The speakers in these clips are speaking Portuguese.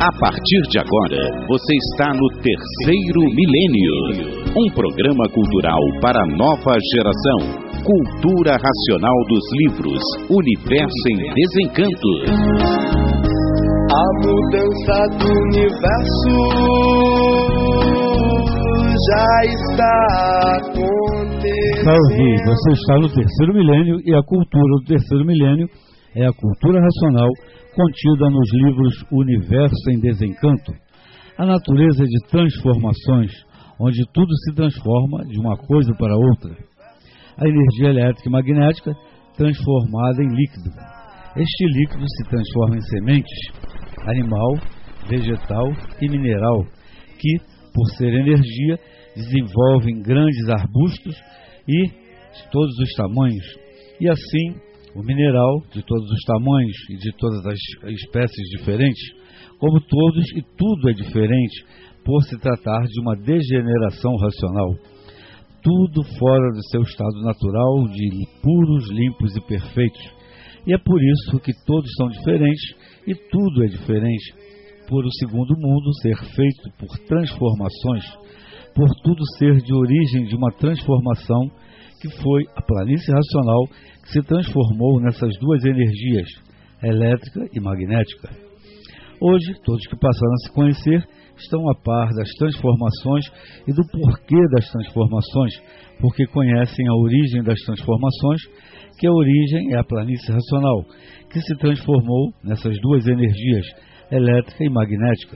A partir de agora, você está no Terceiro Milênio, um programa cultural para a nova geração. Cultura racional dos livros, Universo em Desencanto. A mudança do universo já está acontecendo. Salve, você está no Terceiro Milênio e a cultura do Terceiro Milênio é a cultura racional contida nos livros Universo em Desencanto. A natureza é de transformações, onde tudo se transforma de uma coisa para outra. A energia elétrica e magnética transformada em líquido. Este líquido se transforma em sementes, animal, vegetal e mineral, que, por ser energia, desenvolvem grandes arbustos e de todos os tamanhos. E assim, o mineral, de todos os tamanhos e de todas as espécies diferentes, como todos e tudo é diferente, por se tratar de uma degeneração racional. Tudo fora do seu estado natural de puros, limpos e perfeitos. E é por isso que todos são diferentes e tudo é diferente, por o segundo mundo ser feito por transformações, por tudo ser de origem de uma transformação, que foi a planície racional que se transformou nessas duas energias, elétrica e magnética. Hoje, todos que passaram a se conhecer estão a par das transformações e do porquê das transformações, porque conhecem a origem das transformações, que a origem é a planície racional, que se transformou nessas duas energias, elétrica e magnética.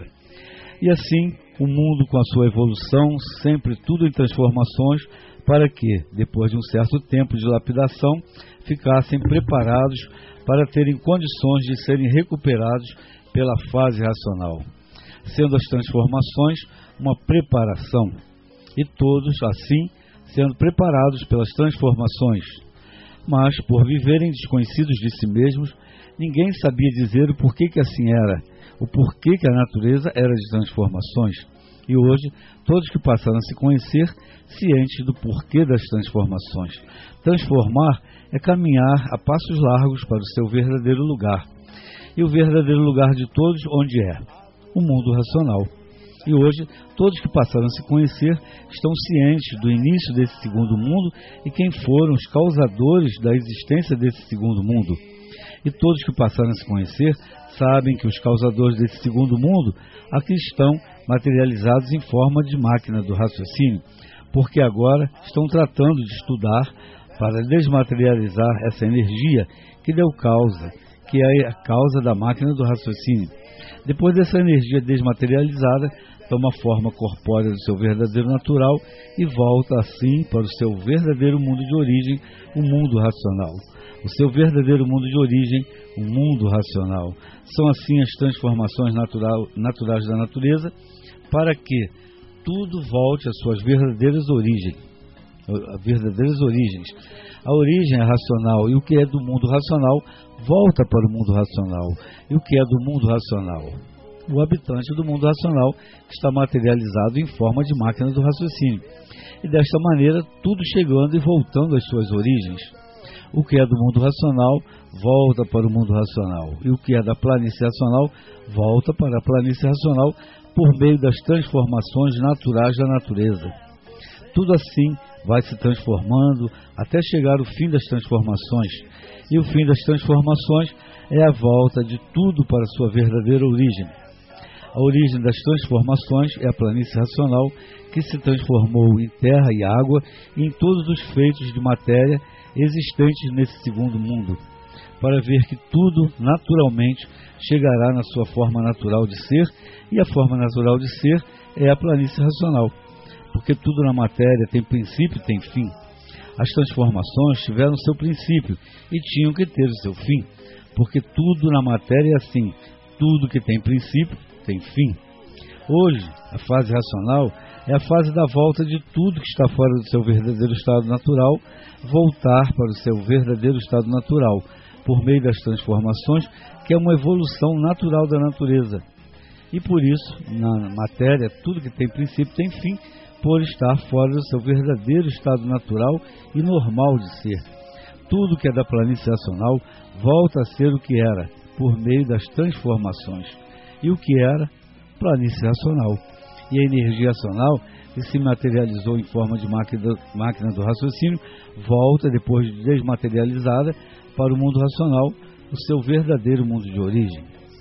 E assim, o mundo com a sua evolução, sempre tudo em transformações, para que, depois de um certo tempo de lapidação, ficassem preparados para terem condições de serem recuperados pela fase racional, sendo as transformações uma preparação, e todos, assim, sendo preparados pelas transformações. Mas, por viverem desconhecidos de si mesmos, ninguém sabia dizer o porquê que assim era, o porquê que a natureza era de transformações. E hoje, todos que passaram a se conhecer, cientes do porquê das transformações. Transformar é caminhar a passos largos para o seu verdadeiro lugar. E o verdadeiro lugar de todos, onde é? O mundo racional. E hoje, todos que passaram a se conhecer estão cientes do início desse segundo mundo e quem foram os causadores da existência desse segundo mundo. E todos que passaram a se conhecer sabem que os causadores desse segundo mundo aqui estão materializados em forma de máquina do raciocínio, porque agora estão tratando de estudar para desmaterializar essa energia que deu causa, que é a causa da máquina do raciocínio. Depois dessa energia desmaterializada, toma forma corpórea do seu verdadeiro natural e volta assim para o seu verdadeiro mundo de origem, o mundo racional. O seu verdadeiro mundo de origem, o mundo racional. São assim as transformações naturais da natureza, para que tudo volte às suas verdadeiras origens. A origem é racional, e o que é do mundo racional volta para o mundo racional. E o que é do mundo racional? O habitante do mundo racional está materializado em forma de máquina do raciocínio. E desta maneira, tudo chegando e voltando às suas origens. O que é do mundo racional volta para o mundo racional. E o que é da planície racional volta para a planície racional por meio das transformações naturais da natureza. Tudo assim vai se transformando até chegar o fim das transformações. E o fim das transformações é a volta de tudo para a sua verdadeira origem. A origem das transformações é a planície racional, que se transformou em terra e água e em todos os feitos de matéria existentes nesse segundo mundo, para ver que tudo naturalmente chegará na sua forma natural de ser, e a forma natural de ser é a planície racional, porque tudo na matéria tem princípio e tem fim. As transformações tiveram seu princípio e tinham que ter o seu fim, porque tudo na matéria é assim, tudo que tem princípio tem fim. Hoje, a fase racional é a fase da volta de tudo que está fora do seu verdadeiro estado natural, voltar para o seu verdadeiro estado natural, por meio das transformações, que é uma evolução natural da natureza. E por isso, na matéria, tudo que tem princípio tem fim, por estar fora do seu verdadeiro estado natural e normal de ser. Tudo que é da planície racional volta a ser o que era, por meio das transformações. e o que era planície racional. E a energia racional, que se materializou em forma de máquina do raciocínio, volta, depois de desmaterializada, para o mundo racional, o seu verdadeiro mundo de origem.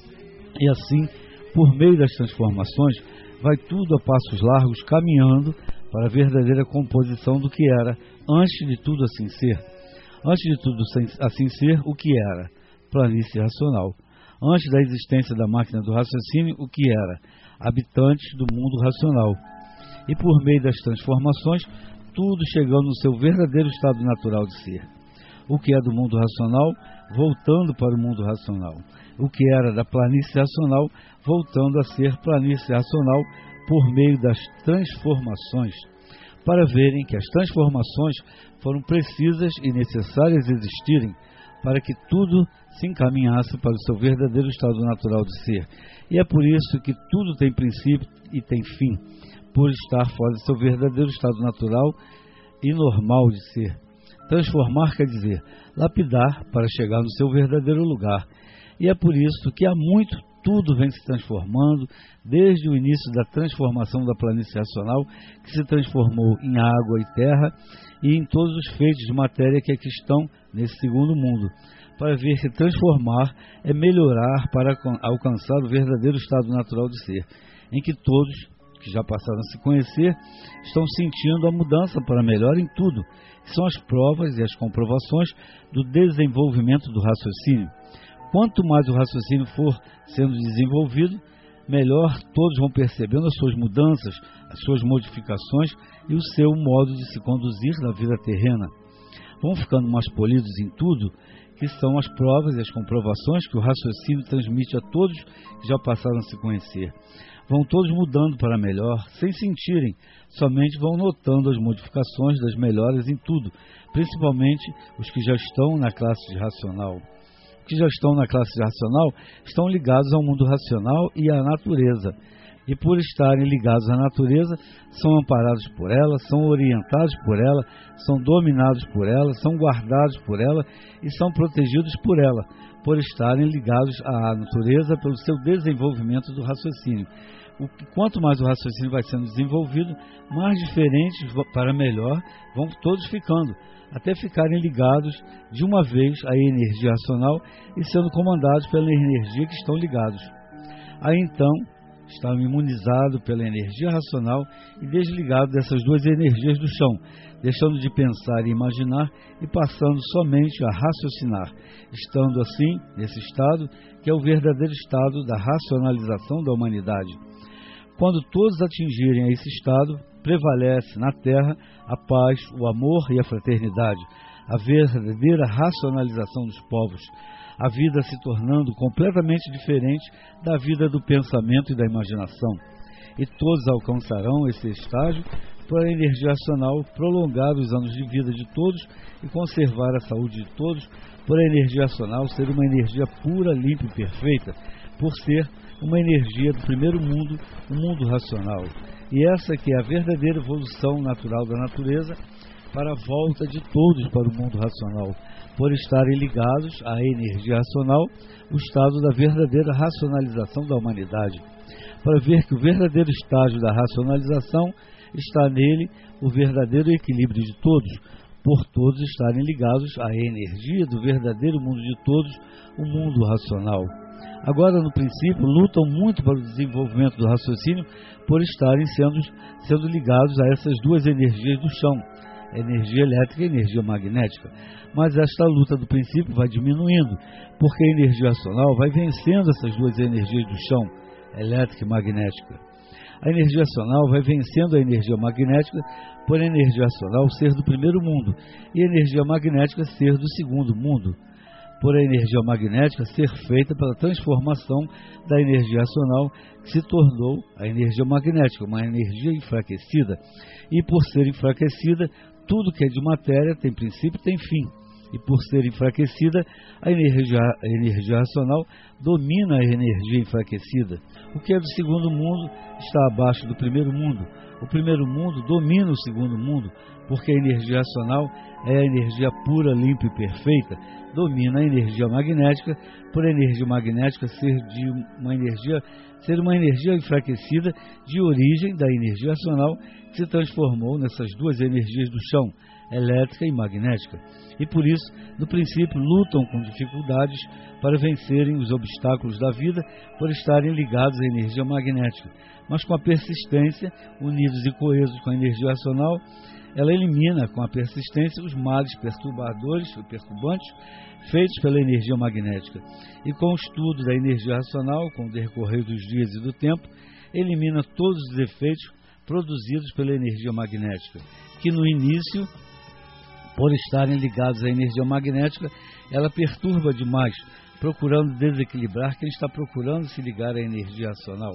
E assim, por meio das transformações, vai tudo a passos largos caminhando para a verdadeira composição do que era, antes de tudo assim ser. Antes de tudo assim ser, o que era? Planície racional. Antes da existência da máquina do raciocínio, o que era? Habitantes do mundo racional. E por meio das transformações, tudo chegando no seu verdadeiro estado natural de ser. O que é do mundo racional, voltando para o mundo racional. O que era da planície racional, voltando a ser planície racional por meio das transformações, para verem que as transformações foram precisas e necessárias existirem para que tudo se encaminhasse para o seu verdadeiro estado natural de ser. E é por isso que tudo tem princípio e tem fim, por estar fora do seu verdadeiro estado natural e normal de ser. Transformar quer dizer lapidar para chegar no seu verdadeiro lugar. E é por isso que há muito tudo vem se transformando, desde o início da transformação da planície racional, que se transformou em água e terra, e em todos os feitos de matéria que aqui estão nesse segundo mundo, para ver que transformar é melhorar para alcançar o verdadeiro estado natural de ser, em que todos, que já passaram a se conhecer, estão sentindo a mudança para melhor em tudo, que são as provas e as comprovações do desenvolvimento do raciocínio. Quanto mais o raciocínio for sendo desenvolvido, melhor todos vão percebendo as suas mudanças, as suas modificações e o seu modo de se conduzir na vida terrena. Vão ficando mais polidos em tudo, que são as provas e as comprovações que o raciocínio transmite a todos que já passaram a se conhecer. Vão todos mudando para melhor, sem sentirem, somente vão notando as modificações das melhoras em tudo, principalmente os que já estão na classe de racional. Os que já estão na classe de racional estão ligados ao mundo racional e à natureza. E por estarem ligados à natureza, são amparados por ela, são orientados por ela, são dominados por ela, são guardados por ela e são protegidos por ela, por estarem ligados à natureza pelo seu desenvolvimento do raciocínio. Quanto mais o raciocínio vai sendo desenvolvido, mais diferentes para melhor vão todos ficando, até ficarem ligados de uma vez à energia racional e sendo comandados pela energia que estão ligados. Aí então, estão imunizados pela energia racional e desligados dessas duas energias do chão, deixando de pensar e imaginar e passando somente a raciocinar, estando assim, nesse estado, que é o verdadeiro estado da racionalização da humanidade. Quando todos atingirem esse estado, prevalece na Terra a paz, o amor e a fraternidade, a verdadeira racionalização dos povos, a vida se tornando completamente diferente da vida do pensamento e da imaginação. E todos alcançarão esse estágio por a energia racional prolongar os anos de vida de todos e conservar a saúde de todos, por a energia racional ser uma energia pura, limpa e perfeita, por ser uma energia do primeiro mundo, o mundo racional. E essa que é a verdadeira evolução natural da natureza para a volta de todos para o mundo racional, por estarem ligados à energia racional, o estado da verdadeira racionalização da humanidade, para ver que o verdadeiro estágio da racionalização está nele o verdadeiro equilíbrio de todos, por todos estarem ligados à energia do verdadeiro mundo de todos, o mundo racional. Agora, no princípio, lutam muito para o desenvolvimento do raciocínio por estarem sendo ligados a essas duas energias do chão, a energia elétrica e a energia magnética. Mas esta luta do princípio vai diminuindo, porque a energia racional vai vencendo essas duas energias do chão, elétrica e magnética. A energia racional vai vencendo a energia magnética por a energia racional ser do primeiro mundo e a energia magnética ser do segundo mundo, por a energia magnética ser feita pela transformação da energia racional, que se tornou a energia magnética, uma energia enfraquecida. E por ser enfraquecida, tudo que é de matéria tem princípio e tem fim. E por ser enfraquecida, a energia racional domina a energia enfraquecida. O que é do segundo mundo está abaixo do primeiro mundo. O primeiro mundo domina o segundo mundo, porque a energia racional é a energia pura, limpa e perfeita, domina a energia magnética, por a energia magnética ser uma energia enfraquecida de origem da energia racional, que se transformou nessas duas energias do chão, elétrica e magnética. E por isso, no princípio, lutam com dificuldades para vencerem os obstáculos da vida por estarem ligados à energia magnética. Mas com a persistência, unidos e coesos com a energia racional, ela elimina com a persistência os males perturbadores e perturbantes feitos pela energia magnética. E com o estudo da energia racional, com o decorrer dos dias e do tempo, elimina todos os efeitos produzidos pela energia magnética, que no início, por estarem ligados à energia magnética, ela perturba demais, procurando desequilibrar quem está procurando se ligar à energia racional.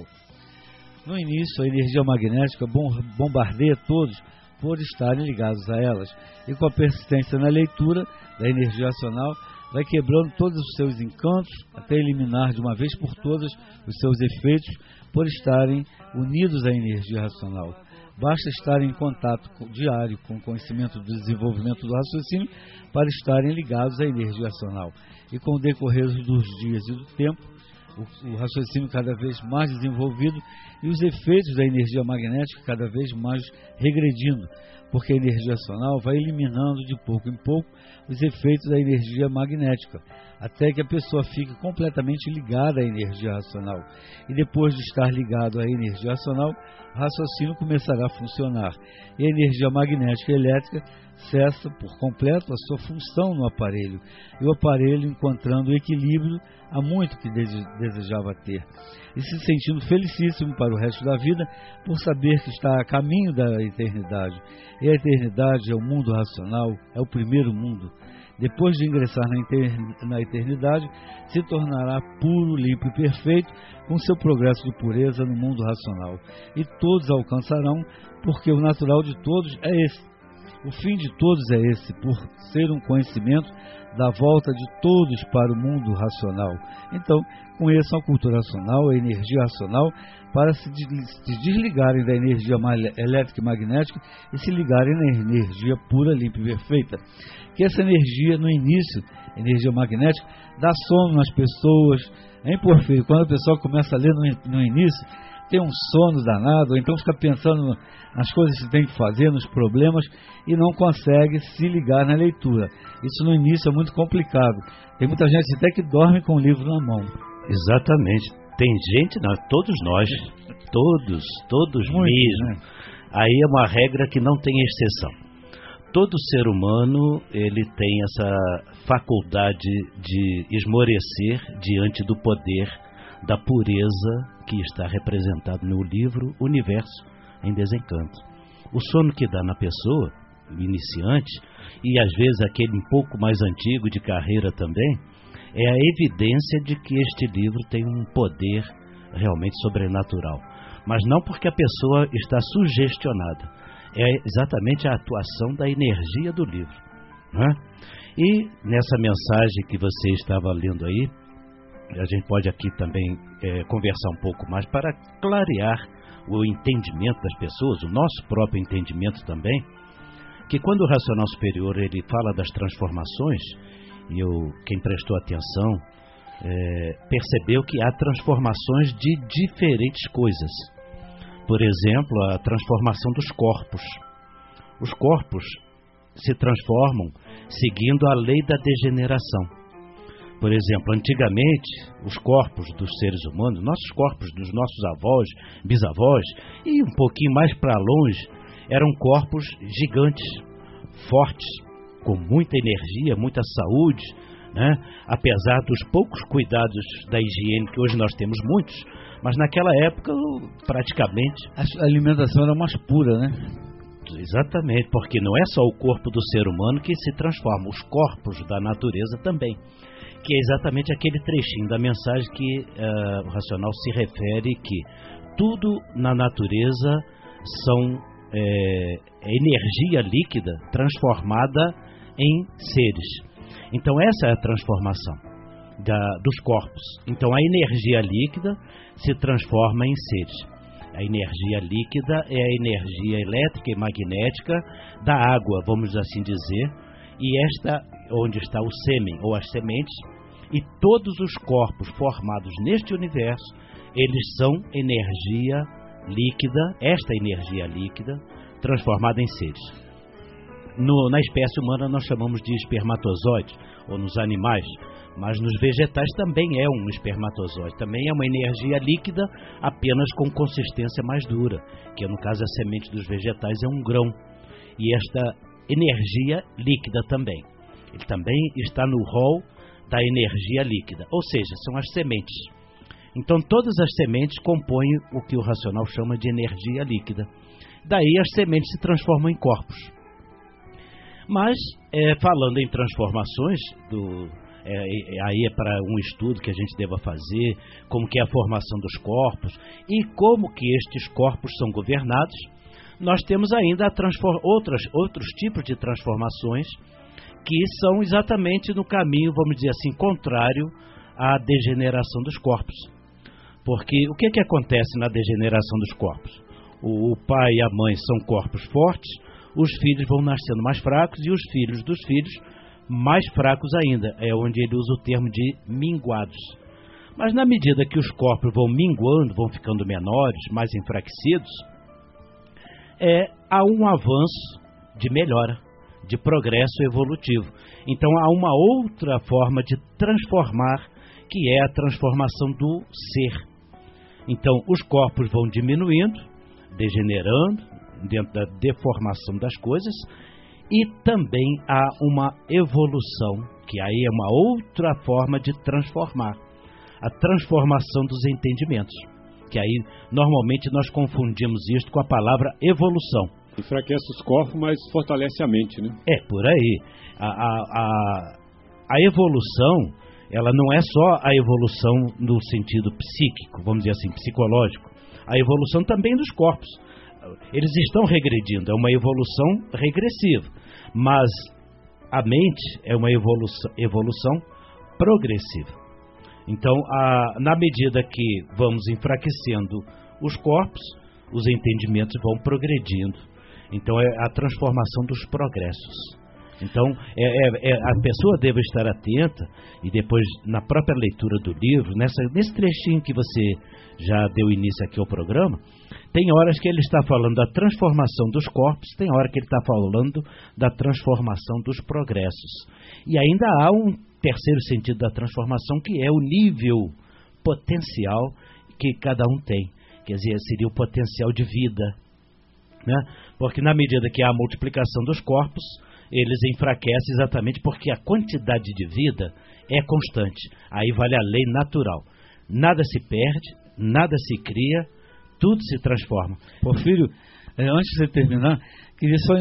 No início, a energia magnética bombardeia todos por estarem ligados a elas, e com a persistência na leitura da energia racional, vai quebrando todos os seus encantos, até eliminar de uma vez por todas os seus efeitos, por estarem unidos à energia racional. Basta estar em contato diário com o conhecimento do desenvolvimento do raciocínio para estarem ligados à energia racional. E com o decorrer dos dias e do tempo, o raciocínio cada vez mais desenvolvido e os efeitos da energia magnética cada vez mais regredindo, porque a energia racional vai eliminando de pouco em pouco os efeitos da energia magnética, até que a pessoa fique completamente ligada à energia racional. E depois de estar ligado à energia racional, o raciocínio começará a funcionar. E a energia magnética e elétrica cessa por completo a sua função no aparelho. E o aparelho, encontrando o equilíbrio, há muito que desejava ter. E se sentindo felicíssimo para o resto da vida, por saber que está a caminho da eternidade. E a eternidade é o mundo racional, é o primeiro mundo. Depois de ingressar na eternidade, se tornará puro, limpo e perfeito, com seu progresso de pureza no mundo racional. E todos alcançarão, porque o natural de todos é esse. O fim de todos é esse, por ser um conhecimento da volta de todos para o mundo racional. Então, conheçam a cultura racional, a energia racional, para se desligarem da energia elétrica e magnética e se ligarem na energia pura, limpa e perfeita. Que essa energia, no início, energia magnética, dá sono nas pessoas, hein, Porfírio? Quando a pessoa começa a ler no início, tem um sono danado, ou então fica pensando nas coisas que tem que fazer, nos problemas, e não consegue se ligar na leitura. Isso no início é muito complicado. Tem muita gente até que dorme com o livro na mão. Exatamente. Tem gente, todos nós, todos muito, mesmo. Né? Aí é uma regra que não tem exceção. Todo ser humano, ele tem essa faculdade de esmorecer diante do poder da pureza que está representado no livro Universo em Desencanto. O sono que dá na pessoa, iniciante, e às vezes aquele um pouco mais antigo de carreira também, é a evidência de que este livro tem um poder realmente sobrenatural. Mas não porque a pessoa está sugestionada, é exatamente a atuação da energia do livro, né? E nessa mensagem que você estava lendo aí, a gente pode aqui também conversar um pouco mais para clarear o entendimento das pessoas, o nosso próprio entendimento também, que quando o racional superior ele fala das transformações, e quem prestou atenção percebeu que há transformações de diferentes coisas. Por exemplo, a transformação dos corpos. Os corpos se transformam seguindo a lei da degeneração. Por exemplo, antigamente, os corpos dos seres humanos, nossos corpos dos nossos avós, bisavós, e um pouquinho mais para longe, eram corpos gigantes, fortes, com muita energia, muita saúde, né? Apesar dos poucos cuidados da higiene, que hoje nós temos muitos, mas naquela época, praticamente... A alimentação era mais pura, né? Exatamente, porque não é só o corpo do ser humano que se transforma, os corpos da natureza também. Que é exatamente aquele trechinho da mensagem que o racional se refere, que tudo na natureza são energia líquida transformada em seres. Então essa é a transformação dos corpos. Então a energia líquida se transforma em seres. A energia líquida é a energia elétrica e magnética da água, vamos assim dizer, e esta onde está o sêmen ou as sementes, e todos os corpos formados neste universo, eles são energia líquida, esta energia líquida transformada em seres. Na espécie humana nós chamamos de espermatozoide, ou nos animais, mas nos vegetais também é um espermatozoide, também é uma energia líquida, apenas com consistência mais dura, que no caso a semente dos vegetais é um grão, e esta energia líquida também, ele também está no rol da energia líquida, ou seja, são as sementes. Então todas as sementes compõem o que o racional chama de energia líquida, daí as sementes se transformam em corpos. Mas, falando em transformações, aí é para um estudo que a gente deva fazer, como que é a formação dos corpos e como que estes corpos são governados, nós temos ainda outros tipos de transformações que são exatamente no caminho, vamos dizer assim, contrário à degeneração dos corpos. Porque o que acontece na degeneração dos corpos? O pai e a mãe são corpos fortes, os filhos vão nascendo mais fracos e os filhos dos filhos mais fracos ainda. É onde ele usa o termo de minguados. Mas na medida que os corpos vão minguando, vão ficando menores, mais enfraquecidos, há um avanço de melhora, de progresso evolutivo. Então há uma outra forma de transformar, que é a transformação do ser. Então os corpos vão diminuindo, degenerando, dentro da deformação das coisas, e também há uma evolução, que aí é uma outra forma de transformar, a transformação dos entendimentos, que aí normalmente nós confundimos isto com a palavra evolução. Enfraquece os corpos, mas fortalece a mente, né? Por aí. A evolução, ela não é só a evolução no sentido psíquico, vamos dizer assim, psicológico. A evolução também dos corpos. Eles estão regredindo, é uma evolução regressiva, mas a mente é uma evolução progressiva. Então, na medida que vamos enfraquecendo os corpos, os entendimentos vão progredindo. Então, é a transformação dos progressos. Então, a pessoa deve estar atenta, e depois, na própria leitura do livro, nesse trechinho que você já deu início aqui ao programa, tem horas que ele está falando da transformação dos corpos, tem hora que ele está falando da transformação dos progressos. E ainda há um terceiro sentido da transformação, que é o nível potencial que cada um tem. Quer dizer, seria o potencial de vida, né? Porque na medida que há a multiplicação dos corpos, eles enfraquecem exatamente porque a quantidade de vida é constante. Aí vale a lei natural. Nada se perde, nada se cria, tudo se transforma. Porfírio, antes de você terminar, queria só...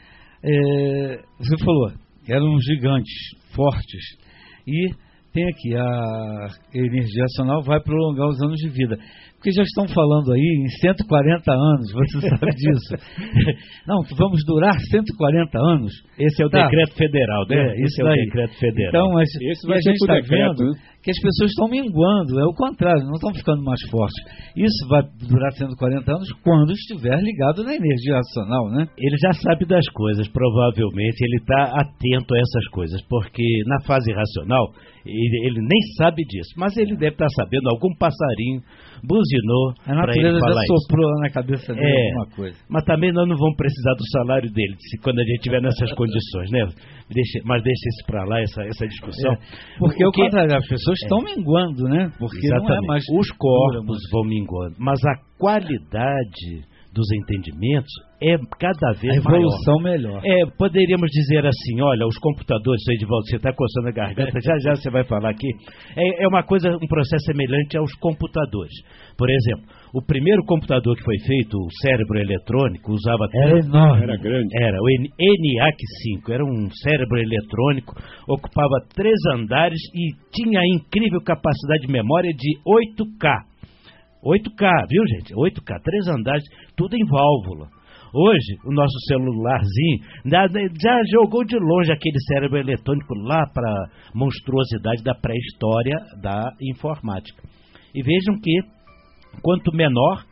você falou que eram gigantes, fortes, e tem aqui, a energia racional vai prolongar os anos de vida. Porque já estão falando aí em 140 anos, você sabe disso. Não, vamos durar 140 anos. Esse é o decreto federal, né? Esse é o decreto federal. Então, esse vai a gente está vendo, né? Que as pessoas estão minguando, é o contrário, não estão ficando mais fortes. Isso vai durar 140 anos quando estiver ligado na energia racional, né? Ele já sabe das coisas, provavelmente, ele está atento a essas coisas, porque na fase racional, ele nem sabe disso, mas ele deve estar sabendo, algum passarinho buzinou para ele falar isso. Soprou na cabeça dele alguma coisa. Mas também nós não vamos precisar do salário dele, quando a gente estiver nessas condições, né? Mas deixa isso para lá, essa discussão. Porque o contrário, as pessoas estão minguando, né? Porque exatamente. Não é mais os corpos vão minguando, mas a qualidade dos entendimentos é cada vez maior. A evolução melhor. Poderíamos dizer assim, olha, os computadores, Edivaldo, você está coçando a garganta, já você vai falar aqui. É uma coisa, um processo semelhante aos computadores. Por exemplo, o primeiro computador que foi feito, o cérebro eletrônico, usava... Era enorme. Era grande. Era o ENIAC-5, era um cérebro eletrônico, ocupava 3 andares e tinha a incrível capacidade de memória de 8K. 8K, viu, gente? 8K, 3 andares, tudo em válvula. Hoje, o nosso celularzinho já jogou de longe aquele cérebro eletrônico lá para a monstruosidade da pré-história da informática. E vejam que quanto maior,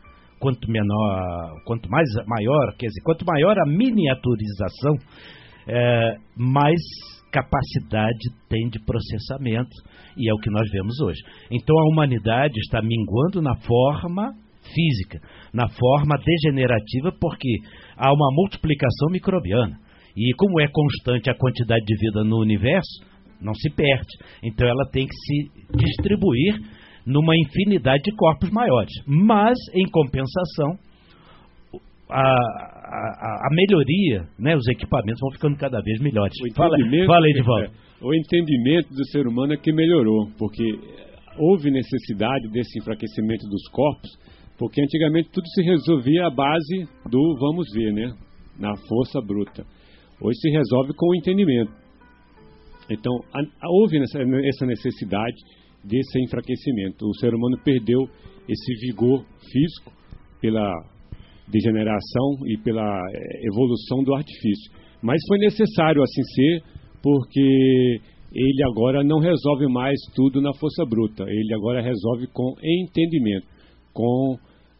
quer dizer, quanto maior a miniaturização, mais capacidade tem de processamento, e é o que nós vemos hoje. Então a humanidade está minguando na forma física, na forma degenerativa, porque há uma multiplicação microbiana, e como é constante a quantidade de vida no universo, não se perde. Então ela tem que se distribuir numa infinidade de corpos maiores, mas em compensação a melhoria, né, os equipamentos vão ficando cada vez melhores. Fala aí, Edivaldo. O entendimento do ser humano é que melhorou, porque houve necessidade desse enfraquecimento dos corpos, porque antigamente tudo se resolvia à base do vamos ver, né, na força bruta. Hoje se resolve com o entendimento. Então, houve essa necessidade desse enfraquecimento. O ser humano perdeu esse vigor físico pela degeneração e pela evolução do artifício. Mas foi necessário assim ser, porque ele agora não resolve mais tudo na força bruta. Ele agora resolve com entendimento, com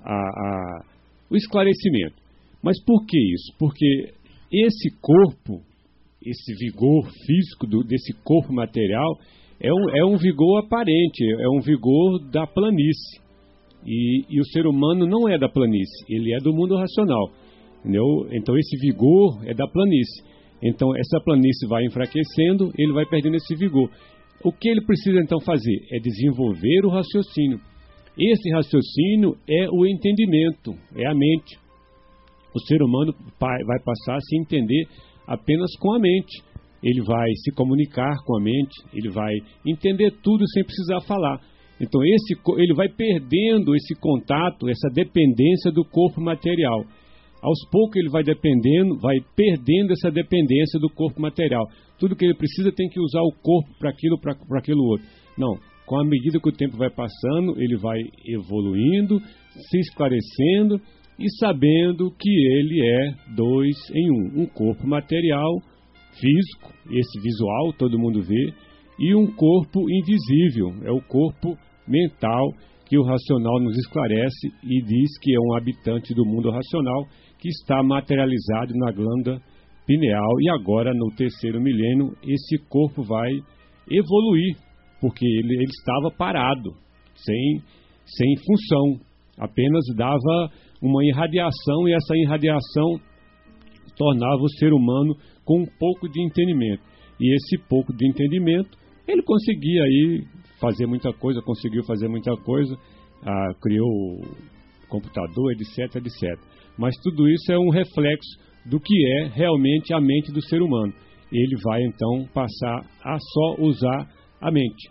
o esclarecimento. Mas por que isso? Porque esse corpo, esse vigor físico desse corpo material é um vigor aparente, é um vigor da planície. E o ser humano não é da planície, ele é do mundo racional. Entendeu? Então esse vigor é da planície. Então essa planície vai enfraquecendo, ele vai perdendo esse vigor. O que ele precisa então fazer? É desenvolver o raciocínio. Esse raciocínio é o entendimento, é a mente. O ser humano vai passar a se entender apenas com a mente. Ele vai se comunicar com a mente, ele vai entender tudo sem precisar falar. Então ele vai perdendo esse contato, essa dependência do corpo material. Aos poucos ele vai perdendo essa dependência do corpo material. Tudo que ele precisa tem que usar o corpo para aquilo outro. Não, com a medida que o tempo vai passando, ele vai evoluindo, se esclarecendo e sabendo que ele é 2 em 1. Um corpo material, físico, esse visual, todo mundo vê, e um corpo invisível, é o corpo mental, que o racional nos esclarece e diz que é um habitante do mundo racional que está materializado na glândula pineal, e agora no 3º milênio esse corpo vai evoluir, porque ele estava parado, sem função, apenas dava uma irradiação, e essa irradiação tornava o ser humano com um pouco de entendimento. E esse pouco de entendimento, ele conseguia aí conseguiu fazer muita coisa, criou o computador, etc, etc. Mas tudo isso é um reflexo do que é realmente a mente do ser humano. Ele vai então passar a só usar a mente.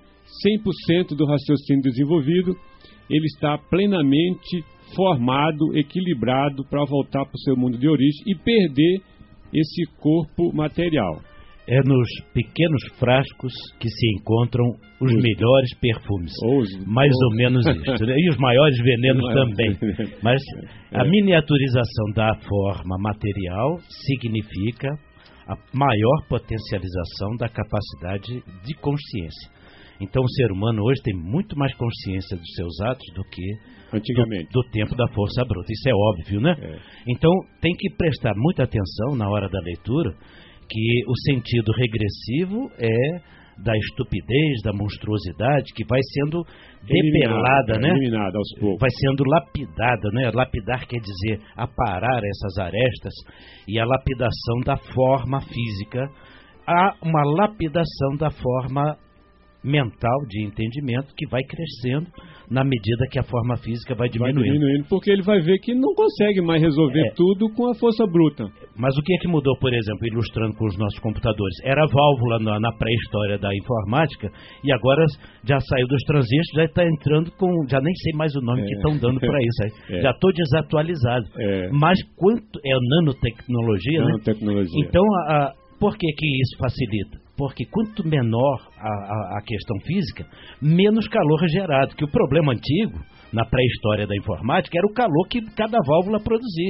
100% do raciocínio desenvolvido, ele está plenamente formado, equilibrado para voltar para o seu mundo de origem e perder esse corpo material. É nos pequenos frascos que se encontram os melhores perfumes. Mais ou menos isso. Né? E os maiores venenos também. Mas a miniaturização da forma material significa a maior potencialização da capacidade de consciência. Então o ser humano hoje tem muito mais consciência dos seus atos do que antigamente, do tempo da força bruta. Isso é óbvio, né? Então tem que prestar muita atenção na hora da leitura, que o sentido regressivo é da estupidez, da monstruosidade, que vai sendo debelada, né? Eliminada aos poucos. Vai sendo lapidada, né? Lapidar quer dizer aparar essas arestas, e a lapidação da forma física. Há uma lapidação da forma mental de entendimento que vai crescendo na medida que a forma física vai diminuindo. Porque ele vai ver que não consegue mais resolver tudo com a força bruta. Mas o que é que mudou, por exemplo, ilustrando com os nossos computadores? Era a válvula na pré-história da informática, e agora já saiu dos transistores, já está entrando com... Já nem sei mais o nome que estão dando para isso. Aí. Já estou desatualizado. Mas quanto... É nanotecnologia, Nanotecnologia. Né? Então, por que isso facilita? Porque quanto menor a questão física, menos calor é gerado. Que o problema antigo, na pré-história da informática, era o calor que cada válvula produzia.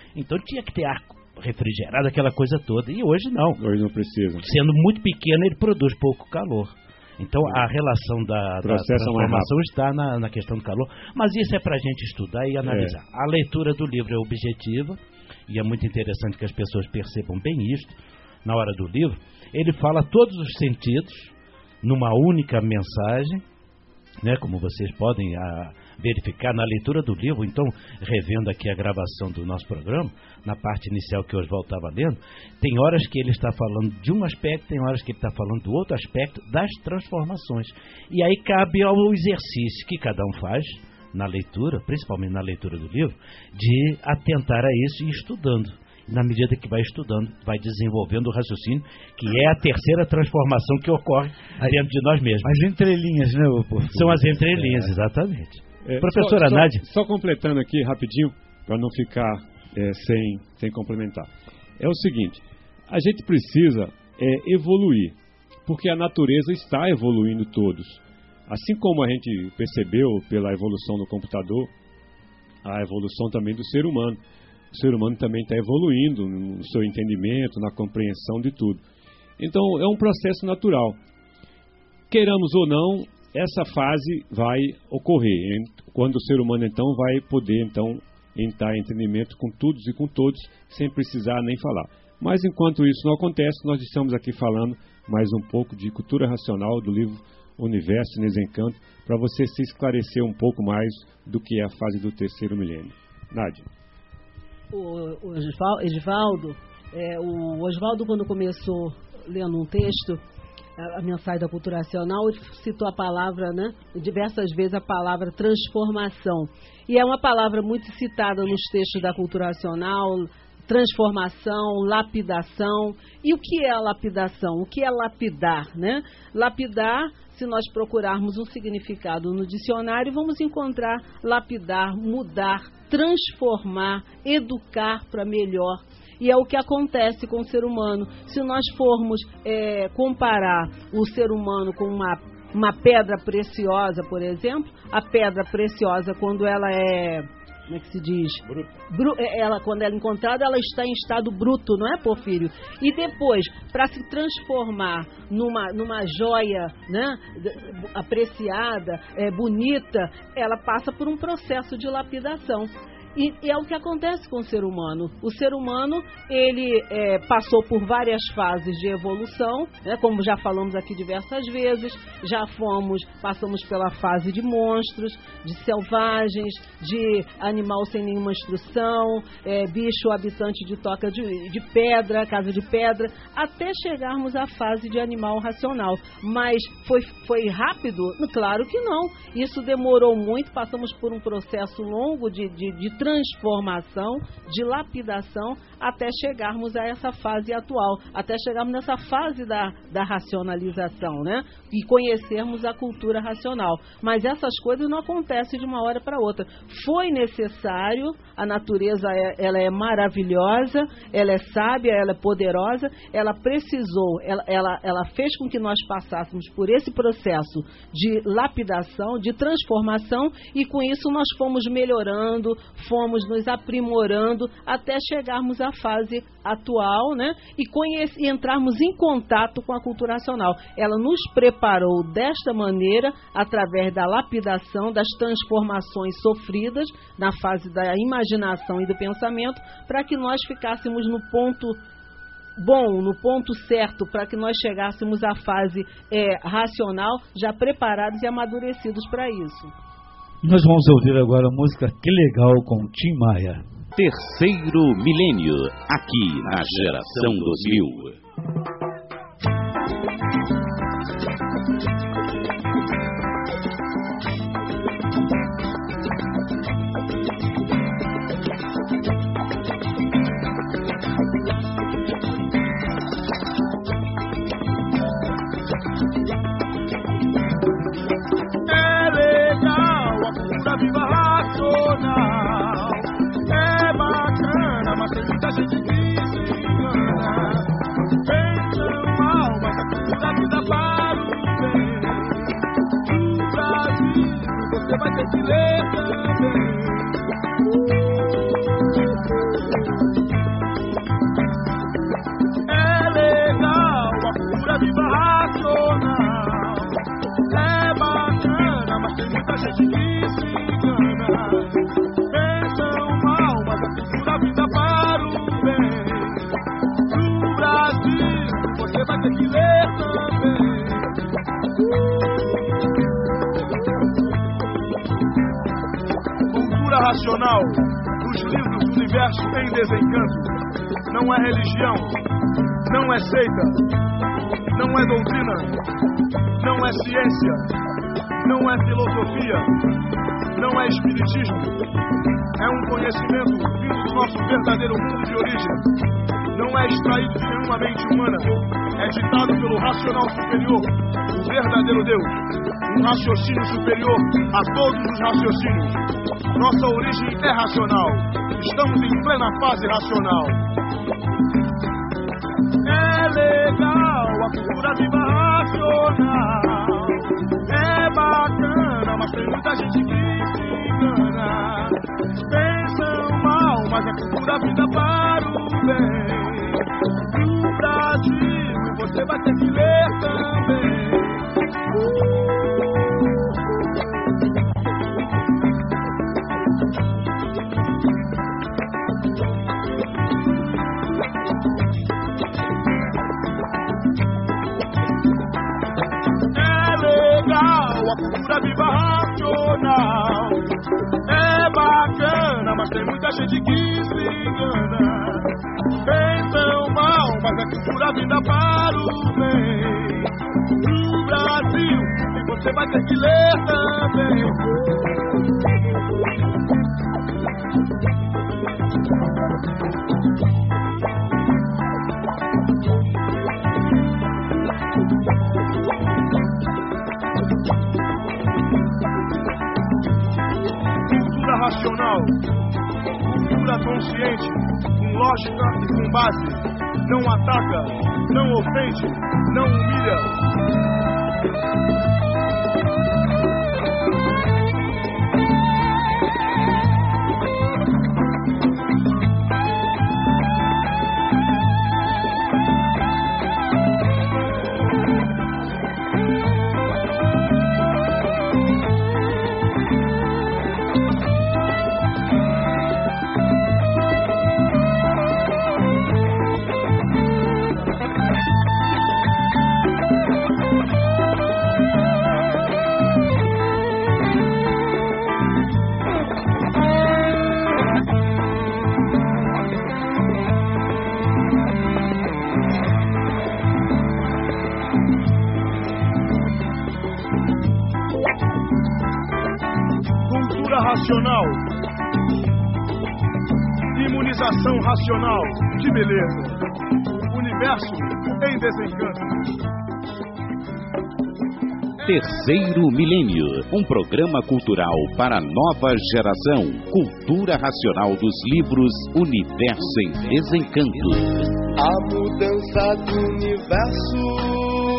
Então tinha que ter ar refrigerado, aquela coisa toda. E hoje não. Hoje não precisa. Sendo muito pequeno, ele produz pouco calor. Então a relação da transformação está na questão do calor. Mas isso é para a gente estudar e analisar. A leitura do livro é objetiva, e é muito interessante que as pessoas percebam bem isto na hora do livro. Ele fala todos os sentidos numa única mensagem, né, como vocês podem verificar na leitura do livro. Então, revendo aqui a gravação do nosso programa, na parte inicial que o Oswaldo estava lendo, tem horas que ele está falando de um aspecto, tem horas que ele está falando do outro aspecto das transformações. E aí cabe ao exercício que cada um faz na leitura, principalmente na leitura do livro, de atentar a isso e ir estudando. Na medida que vai estudando, vai desenvolvendo o raciocínio, que é a terceira transformação que ocorre dentro de nós mesmos. As entrelinhas, né, Porfírio? São as entrelinhas, exatamente. Professora Nádia. Só completando aqui rapidinho, para não ficar sem complementar. É o seguinte, a gente precisa evoluir, porque a natureza está evoluindo todos. Assim como a gente percebeu pela evolução do computador, a evolução também do ser humano. O ser humano também está evoluindo no seu entendimento, na compreensão de tudo. Então, é um processo natural. Queiramos ou não, essa fase vai ocorrer, quando o ser humano, então, vai poder, então, entrar em entendimento com todos e com todos, sem precisar nem falar. Mas, enquanto isso não acontece, nós estamos aqui falando mais um pouco de cultura racional do livro Universo e Desencanto, para você se esclarecer um pouco mais do que é a fase do terceiro milênio. Nádia. O Oswaldo, quando começou lendo um texto, a mensagem da cultura racional, citou a palavra, né, diversas vezes a palavra transformação. E é uma palavra muito citada nos textos da cultura racional, transformação, lapidação. E o que é a lapidação? O que é lapidar, né? Lapidar, se nós procurarmos um significado no dicionário, vamos encontrar lapidar, mudar, transformar, educar para melhor. E é o que acontece com o ser humano. Se nós formos comparar o ser humano com uma pedra preciosa, por exemplo, a pedra preciosa, quando ela é, como é que se diz? Quando ela é encontrada, ela está em estado bruto, não é, Porfírio? E depois, para se transformar numa joia, né, apreciada, bonita, ela passa por um processo de lapidação. E é o que acontece com o ser humano. O ser humano, ele passou por várias fases de evolução, né, como já falamos aqui diversas vezes. Passamos pela fase de monstros, de selvagens, de animal sem nenhuma instrução, bicho habitante de toca de pedra, casa de pedra, até chegarmos à fase de animal racional. Mas foi rápido? Claro que não. Isso demorou muito, passamos por um processo longo de transformação, de lapidação, até chegarmos a essa fase atual, até chegarmos nessa fase da racionalização, né? E conhecermos a cultura racional. Mas essas coisas não acontecem de uma hora para outra. Foi necessário, a natureza ela é maravilhosa, ela é sábia, ela é poderosa, ela precisou, ela fez com que nós passássemos por esse processo de lapidação, de transformação, e com isso nós fomos melhorando, fomos nos aprimorando até chegarmos à fase atual, né? E entrarmos em contato com a cultura racional. Ela nos preparou desta maneira, através da lapidação, das transformações sofridas na fase da imaginação e do pensamento, para que nós ficássemos no ponto bom, no ponto certo, para que nós chegássemos à fase racional, já preparados e amadurecidos para isso. Nós vamos ouvir agora a música Que Legal com Tim Maia. Terceiro Milênio, aqui na Geração 2000. Viva racional, é bacana, mas tem muita gente que se engana. Pensam mal, mas a cultura vida para o bem. No Brasil, você vai ter que ler também. racional dos livros do universo em desencanto. Não é religião, não é seita, não é doutrina, não é ciência, não é filosofia, não é espiritismo. É um conhecimento vindo do nosso verdadeiro mundo de origem. Não é extraído de nenhuma mente humana. É ditado pelo racional superior, o verdadeiro Deus. Um raciocínio superior a todos os raciocínios. Nossa origem é racional. Estamos em plena fase racional. É legal a cultura viva racional. É bacana, mas tem muita gente que se engana. Pensam mal, mas a cultura vinda para o bem. No Brasil, e você vai ter que ler também. É legal a cultura viva racional. É bacana, mas tem muita gente que se engana. Pensam mal, mas a cultura vinda para o bem. No Brasil, e você vai ter que ler também. Cultura racional, cultura consciente, com lógica e com base. Não ataca, não ofende, não humilha. Racional, imunização racional, que beleza, universo em desencanto. Terceiro Milênio, um programa cultural para a nova geração, cultura racional dos livros Universo em Desencanto. A mudança do universo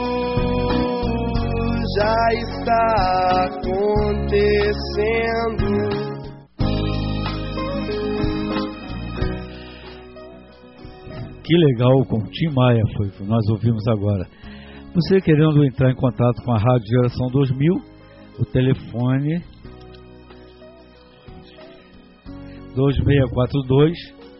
já está acontecendo. Que legal, com o Tim Maia foi o que nós ouvimos agora. Você querendo entrar em contato com a Rádio Geração 2000, o telefone 2642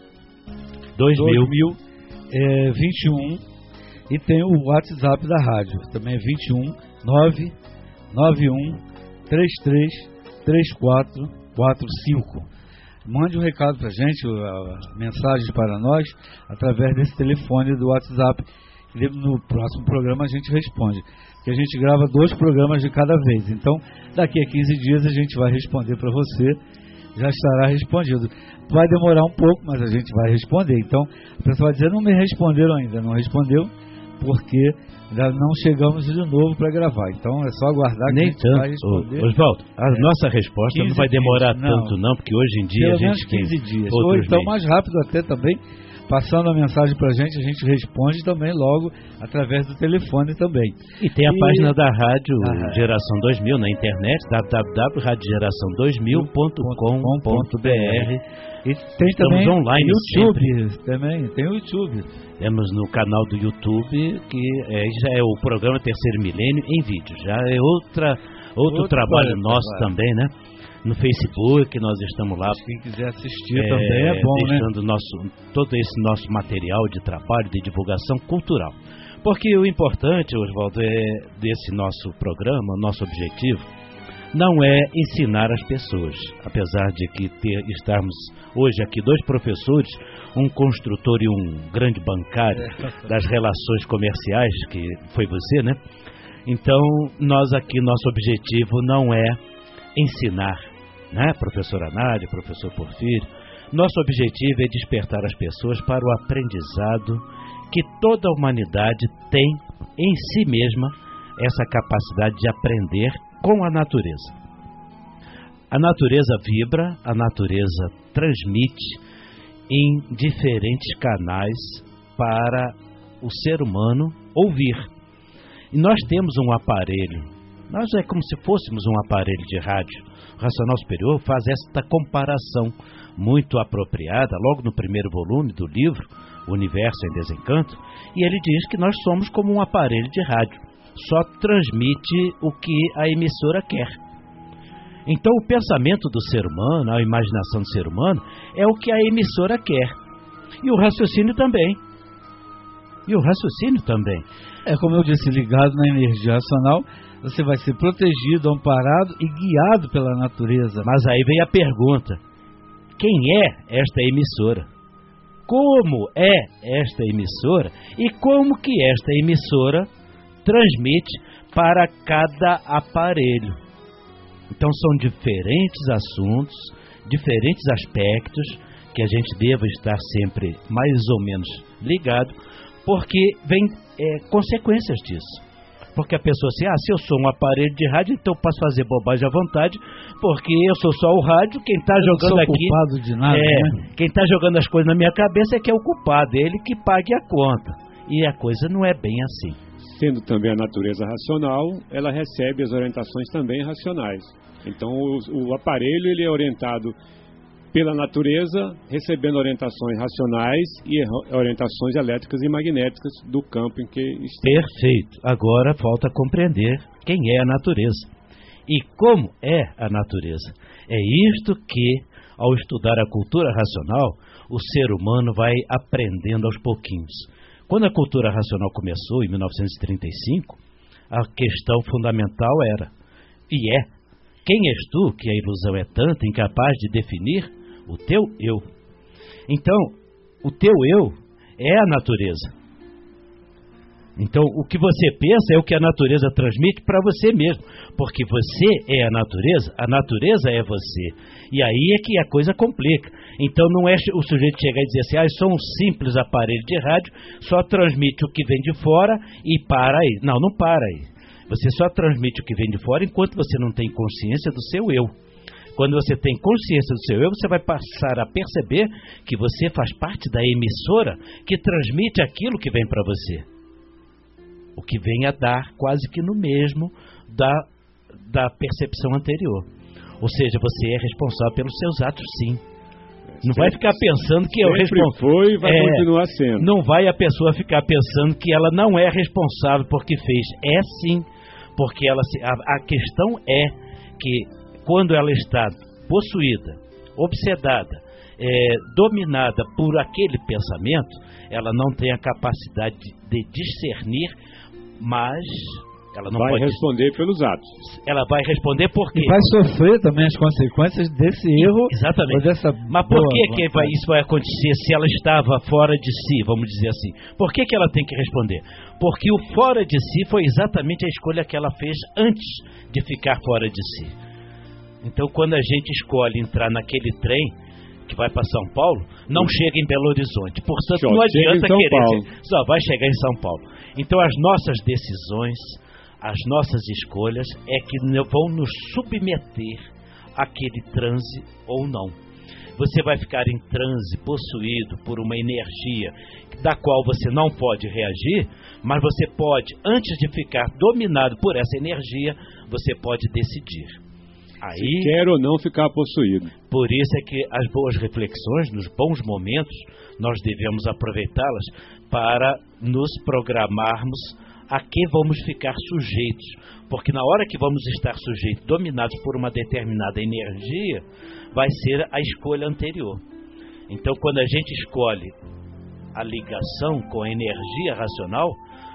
2000 21, e tem o WhatsApp da rádio, também é 21 991 33 34 45. Mande um recado para a gente, mensagens para nós, através desse telefone do WhatsApp. E no próximo programa a gente responde. Porque a gente grava 2 programas de cada vez. Então, daqui a 15 dias a gente vai responder para você. Já estará respondido. Vai demorar um pouco, mas a gente vai responder. Então, a pessoa vai dizer, não me responderam ainda. Não respondeu, porque ainda não chegamos de novo para gravar. Então, é só aguardar que nem a gente tanto. vai responder. Oswaldo, a nossa resposta não vai demorar tanto, não, porque hoje em dia pelo a gente menos 15 tem dias. Ou então, mais rápido até também, passando a mensagem para a gente responde também logo através do telefone também. E tem a página da Rádio Geração 2000 na internet, www.radiogeração2000.com.br. E tem também online YouTube, também tem o YouTube. Temos no canal do YouTube, que já é o programa Terceiro Milênio em vídeo. Já é outro trabalho nosso também, né? No Facebook, nós estamos lá. Quem quiser assistir também é bom, deixando todo esse nosso material de trabalho, de divulgação cultural. Porque o importante, Oswaldo, desse nosso programa, nosso objetivo, não é ensinar as pessoas. Apesar de que estarmos hoje aqui dois professores, um construtor e um grande bancário das relações comerciais, que foi você, né? Então, nós aqui, nosso objetivo não é ensinar, né? Professora Nádia, professor Porfírio. Nosso objetivo é despertar as pessoas para o aprendizado que toda a humanidade tem em si mesma, essa capacidade de aprender com a natureza. A natureza vibra, a natureza transmite em diferentes canais para o ser humano ouvir. E nós temos um aparelho, nós é como se fôssemos um aparelho de rádio. O Racional Superior faz esta comparação muito apropriada, logo no primeiro volume do livro, O Universo em Desencanto, e ele diz que nós somos como um aparelho de rádio, só transmite o que a emissora quer. Então o pensamento do ser humano, a imaginação do ser humano, é o que a emissora quer. E o raciocínio também. É como eu disse, ligado na energia racional, você vai ser protegido, amparado e guiado pela natureza. Mas aí vem a pergunta: quem é esta emissora? Como é esta emissora? E como que esta emissora transmite para cada aparelho? Então são diferentes assuntos, diferentes aspectos que a gente deva estar sempre mais ou menos ligado, porque vem consequências disso. Porque a pessoa assim, se eu sou um aparelho de rádio, então eu posso fazer bobagem à vontade, porque eu sou só o rádio, quem está jogando aqui... culpado de nada, né? Quem está jogando as coisas na minha cabeça é que é o culpado, ele que pague a conta. E a coisa não é bem assim. Sendo também a natureza racional, ela recebe as orientações também racionais. Então o aparelho ele é orientado pela natureza, recebendo orientações racionais e orientações elétricas e magnéticas do campo em que está. Perfeito. Agora falta compreender quem é a natureza e como é a natureza. É isto que, ao estudar a cultura racional, o ser humano vai aprendendo aos pouquinhos. Quando a cultura racional começou, em 1935, a questão fundamental era, e é, quem és tu, que a ilusão é tanta, incapaz de definir o teu eu? Então, o teu eu é a natureza. Então, o que você pensa é o que a natureza transmite para você mesmo, porque você é a natureza é você. E aí é que a coisa complica. Então, não é o sujeito chegar e dizer assim, eu sou um simples aparelho de rádio, só transmite o que vem de fora e para aí. Não, não para aí. Você só transmite o que vem de fora enquanto você não tem consciência do seu eu. Quando você tem consciência do seu eu, você vai passar a perceber que você faz parte da emissora que transmite aquilo que vem para você. O que vem a dar quase que no mesmo da percepção anterior. Ou seja, você é responsável pelos seus atos, sim. Não vai ficar pensando que é o responsável. Foi e vai continuar sendo. Não vai a pessoa ficar pensando que ela não é responsável porque fez. É sim, porque a questão é que quando ela está possuída, obsedada, dominada por aquele pensamento, ela não tem a capacidade de discernir, mas ela não vai pode responder pelos atos. Ela vai responder por quê? E vai sofrer também as consequências desse erro. Exatamente. Ou dessa mas por que isso vai acontecer se ela estava fora de si, vamos dizer assim? Por que ela tem que responder? Porque o fora de si foi exatamente a escolha que ela fez antes de ficar fora de si. Então, quando a gente escolhe entrar naquele trem que vai para São Paulo, não chega em Belo Horizonte. Portanto, não adianta querer, só vai chegar em São Paulo. Então, as nossas decisões, as nossas escolhas é que vão nos submeter àquele transe ou não. Você vai ficar em transe, possuído por uma energia da qual você não pode reagir, mas você pode, antes de ficar dominado por essa energia, você pode decidir. Aí, se quer ou não ficar possuído. Por isso é que as boas reflexões, nos bons momentos, nós devemos aproveitá-las para nos programarmos a que vamos ficar sujeitos. Porque na hora que vamos estar sujeitos, dominados por uma determinada energia, vai ser a escolha anterior. Então, quando a gente escolhe a ligação com a energia racional,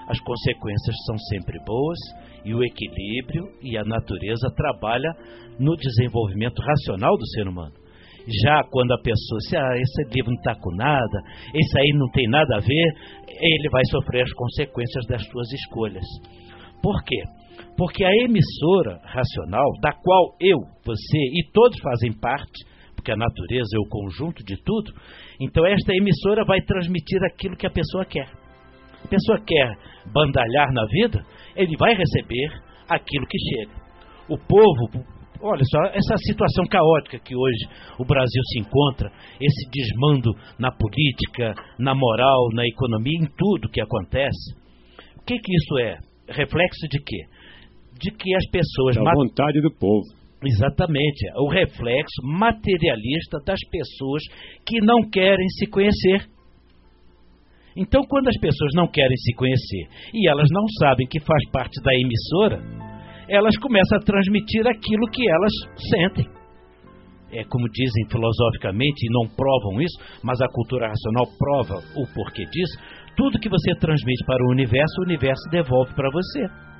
as consequências são sempre boas e o equilíbrio e a natureza trabalha no desenvolvimento racional do ser humano. Já quando a pessoa esse livro não está com nada, esse aí não tem nada a ver, ele vai sofrer as consequências das suas escolhas. Por quê? Porque a emissora racional, da qual eu, você e todos fazem parte, porque a natureza é o conjunto de tudo, então esta emissora vai transmitir aquilo que a pessoa quer. A pessoa quer bandalhar na vida, ele vai receber aquilo que chega. O povo, olha só, essa situação caótica que hoje o Brasil se encontra, esse desmando na política, na moral, na economia, em tudo que acontece, o que isso é? Reflexo de quê? De que as pessoas... Da vontade do povo. Exatamente, o reflexo materialista das pessoas que não querem se conhecer. Então, quando as pessoas não querem se conhecer e elas não sabem que faz parte da emissora, elas começam a transmitir aquilo que elas sentem. É como dizem filosoficamente, e não provam isso, mas a cultura racional prova o porquê disso. Tudo que você transmite para o universo devolve para você.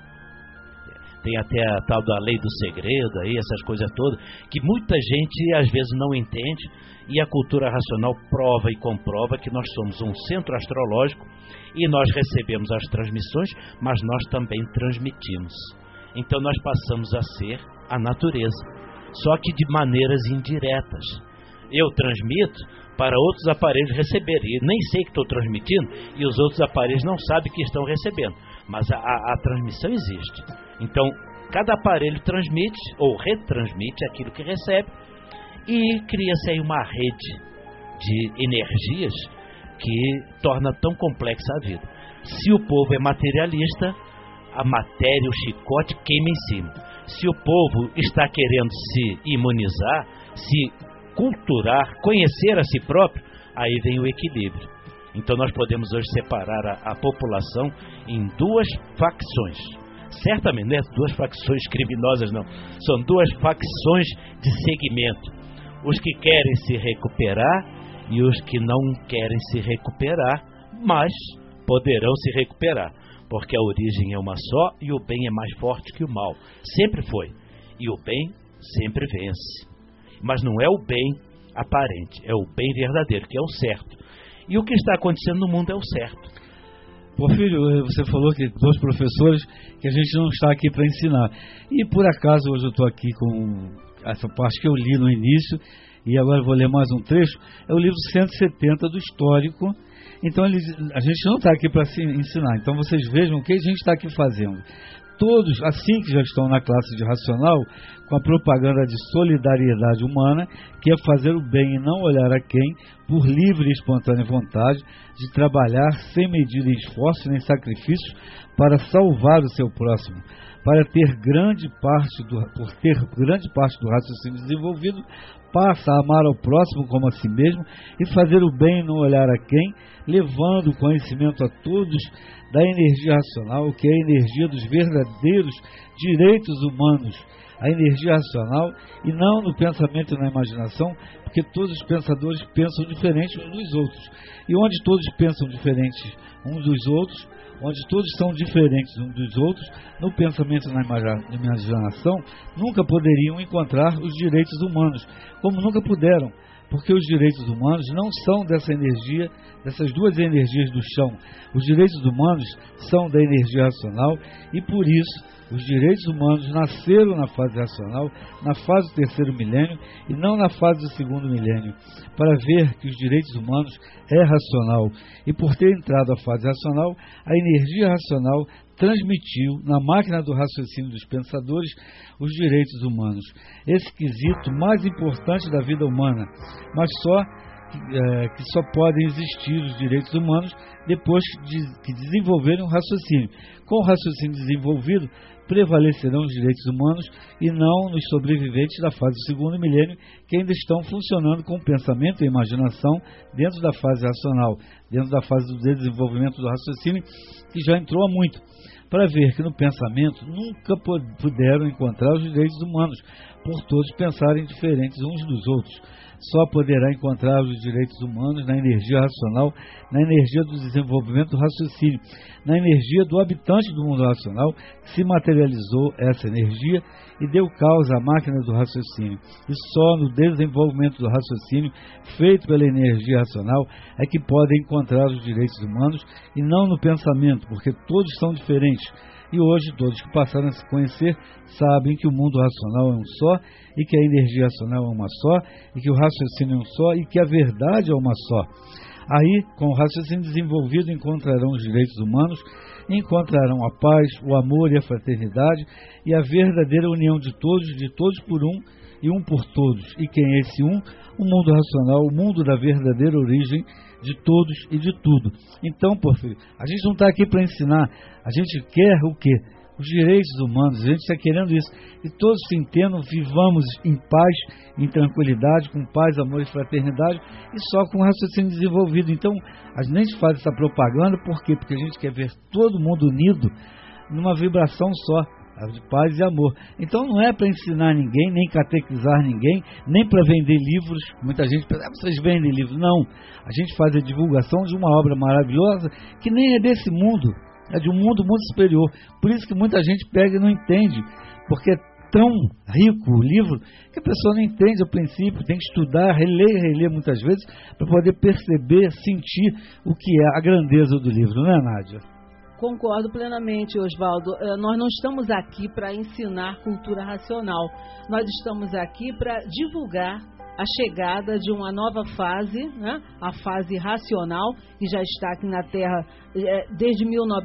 Tem até a tal da lei do segredo, aí, essas coisas todas, que muita gente às vezes não entende, e a cultura racional prova e comprova que nós somos um centro astrológico e nós recebemos as transmissões, mas nós também transmitimos. Então nós passamos a ser a natureza, só que de maneiras indiretas. Eu transmito para outros aparelhos receberem, e nem sei que estou transmitindo, e os outros aparelhos não sabem que estão recebendo, mas a transmissão existe. Então, cada aparelho transmite ou retransmite aquilo que recebe e cria-se aí uma rede de energias que torna tão complexa a vida. Se o povo é materialista, a matéria, o chicote queima em cima. Se o povo está querendo se imunizar, se culturar, conhecer a si próprio, aí vem o equilíbrio. Então nós podemos hoje separar a população em duas facções. Certamente não é duas facções criminosas, não. São duas facções de segmento. Os que querem se recuperar e os que não querem se recuperar, mas poderão se recuperar, porque a origem é uma só e o bem é mais forte que o mal. Sempre foi. E o bem sempre vence. Mas não é o bem aparente, é o bem verdadeiro, que é o certo. E o que está acontecendo no mundo é o certo. Porfírio, você falou que 2 professores que a gente não está aqui para ensinar. E por acaso hoje eu estou aqui com essa parte que eu li no início, e agora vou ler mais um trecho. É o livro 170 do Histórico. Então a gente não está aqui para ensinar. Então vocês vejam o que a gente está aqui fazendo. Todos, assim que já estão na classe de racional, com a propaganda de solidariedade humana, que é fazer o bem e não olhar a quem, por livre e espontânea vontade, de trabalhar sem medida e esforço nem sacrifício para salvar o seu próximo, para ter grande parte do raciocínio desenvolvido, passa a amar ao próximo como a si mesmo e fazer o bem e não olhar a quem, levando o conhecimento a todos da energia racional, que é a energia dos verdadeiros direitos humanos, a energia racional, e não no pensamento e na imaginação, porque todos os pensadores pensam diferente uns dos outros. E onde todos pensam diferentes uns dos outros, onde todos são diferentes uns dos outros, no pensamento e na imaginação, nunca poderiam encontrar os direitos humanos, como nunca puderam, porque os direitos humanos não são dessa energia, dessas duas energias do chão. Os direitos humanos são da energia racional e, por isso, os direitos humanos nasceram na fase racional, na fase do 3º milênio e não na fase do 2º milênio, para ver que os direitos humanos é racional. E por ter entrado a fase racional, a energia racional transmitiu na máquina do raciocínio dos pensadores os direitos humanos. Esse quesito mais importante da vida humana, mas que só podem existir os direitos humanos depois que desenvolverem um raciocínio. Com o raciocínio desenvolvido, prevalecerão os direitos humanos e não nos sobreviventes da fase do 2º milênio, que ainda estão funcionando com pensamento e imaginação dentro da fase racional, dentro da fase do desenvolvimento do raciocínio, que já entrou há muito, para ver que no pensamento nunca puderam encontrar os direitos humanos, por todos pensarem diferentes uns dos outros. Só poderá encontrar os direitos humanos na energia racional, na energia do desenvolvimento do raciocínio, na energia do habitante do mundo racional, que se materializou essa energia e deu causa à máquina do raciocínio. E só no desenvolvimento do raciocínio, feito pela energia racional, é que podem encontrar os direitos humanos, e não no pensamento, porque todos são diferentes. E hoje, todos que passaram a se conhecer sabem que o mundo racional é um só, e que a energia racional é uma só, e que o raciocínio é um só, e que a verdade é uma só. Aí, com o raciocínio desenvolvido, encontrarão os direitos humanos, encontrarão a paz, o amor e a fraternidade, e a verdadeira união de todos por um, e um por todos. E quem é esse um? O mundo racional, o mundo da verdadeira origem de todos e de tudo. Então, Porfírio, a gente não está aqui para ensinar, a gente quer o quê? Os direitos humanos, a gente está querendo isso. E todos se entendam, vivamos em paz, em tranquilidade, com paz, amor e fraternidade, e só com o raciocínio desenvolvido. Então, a gente faz essa propaganda, por quê? Porque a gente quer ver todo mundo unido numa vibração só, de paz e amor. Então não é para ensinar ninguém, nem catequizar ninguém, nem para vender livros. Muita gente pensa, vocês vendem livros. Não, a gente faz a divulgação de uma obra maravilhosa que nem é desse mundo, é de um mundo muito superior. Por isso que muita gente pega e não entende, porque é tão rico o livro que a pessoa não entende ao princípio, tem que estudar, reler muitas vezes para poder perceber, sentir o que é a grandeza do livro, não é, Nádia? Concordo plenamente, Oswaldo. Nós não estamos aqui para ensinar cultura racional. Nós estamos aqui para divulgar a chegada de uma nova fase, né? A fase racional, que já está aqui na Terra desde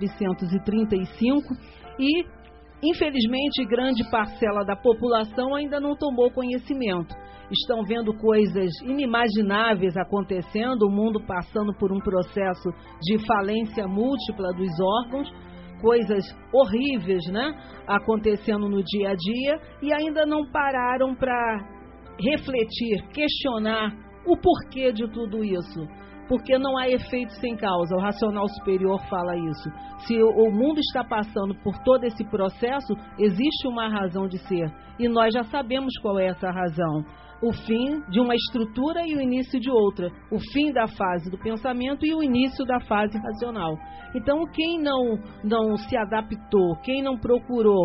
1935 e, infelizmente, grande parcela da população ainda não tomou conhecimento. Estão vendo coisas inimagináveis acontecendo, o mundo passando por um processo de falência múltipla dos órgãos, coisas horríveis, né, acontecendo no dia a dia, e ainda não pararam para refletir, questionar o porquê de tudo isso. Porque não há efeito sem causa, o racional superior fala isso. Se o mundo está passando por todo esse processo, existe uma razão de ser, e nós já sabemos qual é essa razão. O fim de uma estrutura e o início de outra. O fim da fase do pensamento e o início da fase racional. Então, quem não se adaptou, quem não procurou